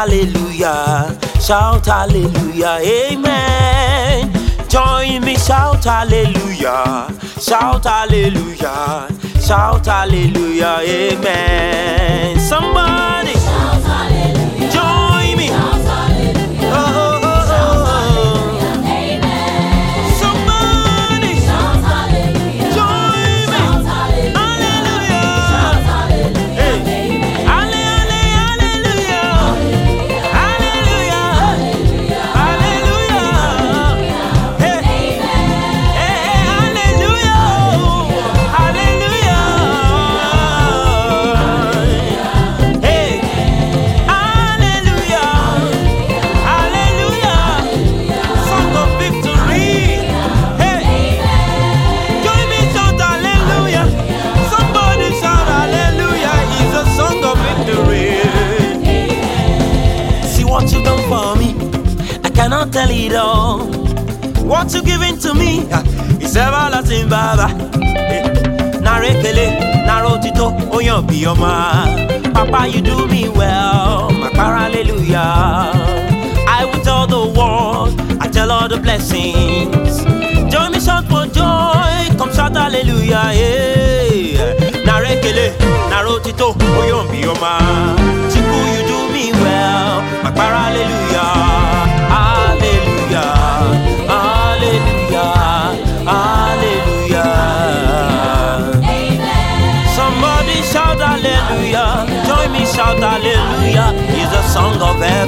hallelujah, shout hallelujah, amen. Join me, shout hallelujah, shout hallelujah, shout hallelujah, amen. Somebody Shout hallelujah. join me. Shout hallelujah. Oh, oh, oh, Shout oh. hallelujah. Amen. Somebody Shout hallelujah. join me. Shout hallelujah. Hallelujah. Shout hallelujah. Hey. Amen. Hallelujah. Hallelujah. Hallelujah. Hallelujah. Hey. Hey, hallelujah. Hallelujah. Hey. Hallelujah. Hallelujah. Song of victory. Hey. Join me, shout hallelujah. Somebody shout hallelujah. It's a song of victory. See what you done for me, I cannot tell it all. What you giving to me is everlasting, Baba. Narekele, narotito, oyan biyoma. Papa, you do me well, my hallelujah. I will tell the world, I tell all the blessings. Join me, shout for joy, come shout hallelujah. Hey. Narekele, narotito, oyan biyoma. Chiku, you do me well, my hallelujah. Hallelujah, hallelujah, hallelujah. Somebody shout hallelujah. Join me, shout hallelujah. It's a song of